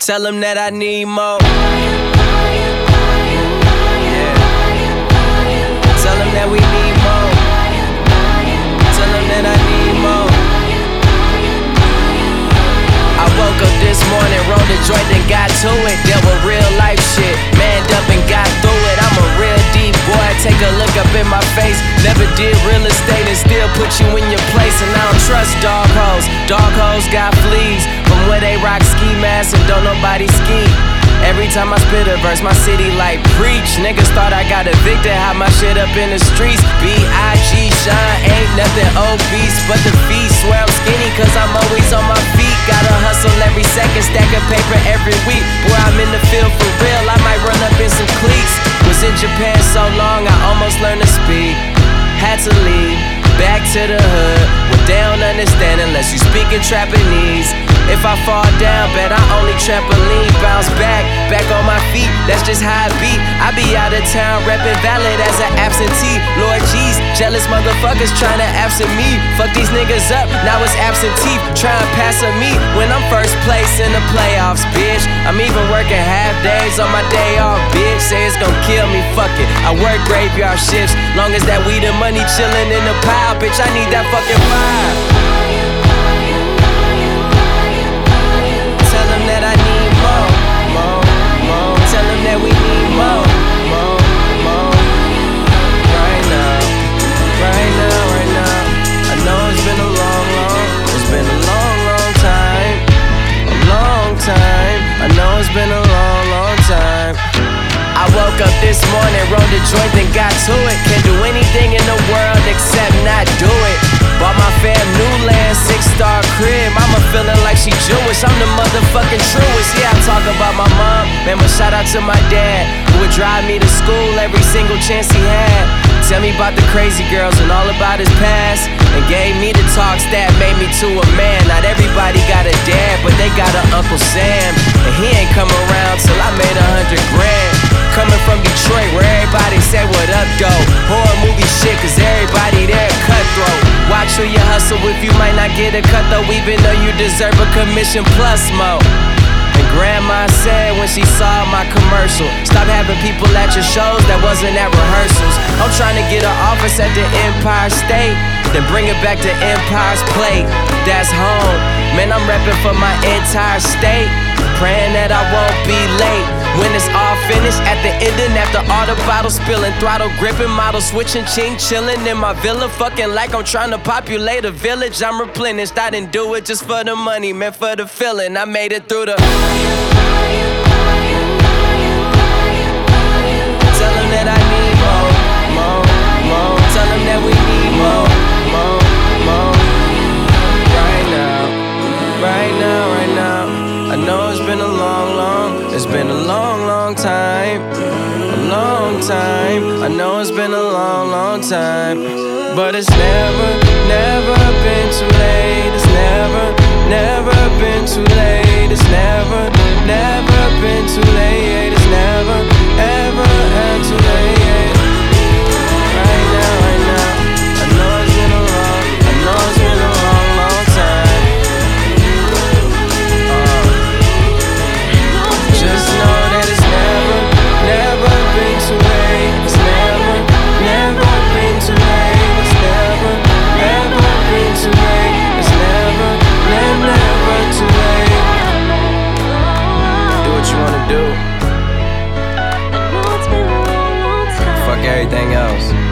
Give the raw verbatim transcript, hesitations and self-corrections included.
Tell them that I need more. Yeah. Tell them that we need more. Tell them that I need more. I woke up this morning, rolled a joint and got to it. Dealt with real life shit, manned up and got through it. I'm a real deep boy, take a look up in my face. Never did real estate and still put you in your place. And I don't trust dog hoes, dog hoes got fleas from where they rock ski masks and don't nobody ski. Every time I spit a verse, my city like preach. Niggas thought I got evicted, had my shit up in the streets. B I G shine, ain't nothing obese but the feet. Swear I'm skinny cause I'm always on my feet. Gotta hustle every second, stacking paper every week. Boy, I'm in the field for real, I might run up in some cleats. Was in Japan so long, I almost learned to speak. Had to leave, back to the hood. What they don't understand unless you speak in Japanese. If I fall down, bet I only trampoline. Bounce back, back on my feet, that's just how I be. I be out of town, reppin' valid as an absentee. Lord jeez, jealous motherfuckers tryna absent me. Fuck these niggas up, now it's absentee. Tryin' pass on me when I'm first place in the playoffs, bitch. I'm even working half days on my day off, bitch. Say it's gon' kill me, fuck it. I work graveyard shifts, long as that weed and money chillin' in the pile, bitch. I need that fucking vibe. That I need more, more, more. Tell them that we need more, more, more. Right now, right now, right now. I know it's been a long, long, it's been a long, long time, a long time. I know it's been a long, long time. I woke up this morning, rolled a joint and got to it. Can't do anything in the world except not do it. Bought my fam new land, six-star crib. Mama feeling like she Jewish, I'm the motherfucking truest. Yeah, I talk about my mom, man, but shout out to my dad, who would drive me to school every single chance he had. Tell me about the crazy girls and all about his past, and gave me the talks that made me to a man. Not everybody got a dad, but they got an Uncle Sam, and he ain't come around till I made a hundred grand. Coming from Detroit, where everybody say what up, though. Horror movie shit, cause everybody there cutthroat. Watch who you hustle with, you might not get a cut though, even though you deserve a commission plus more. And grandma said when she saw my commercial, stop having people at your shows that wasn't at rehearsals. I'm trying to get an office at the Empire State, then bring it back to Empire's Plate. That's home, man, I'm reppin' for my entire state, praying that I won't be late. When it's all finished, at the ending, after all the bottles spilling, throttle gripping, model switching, ching chillin' in my villa, fucking like I'm trying to populate a village. I'm replenished, I didn't do it just for the money, meant for the feeling. I made it through the. Tell them that I need more, more, more. Tell them that we need more, more, more. Right now, right now, right now. I know it's been a long, long, it's been a long, long time, a long time. I know it's been a long, long time, but it's never, never been too late. It's never, never been too late. It's never, never been too late. It's never, ever, ever too late. Right now, right now, I know it's been a long, I know it's been a long, long time. Just know that it's never, never been too late. It's never, never been too late. It's never, ever been too late. It's never, never, never too late. Do what you wanna do. Fuck everything else.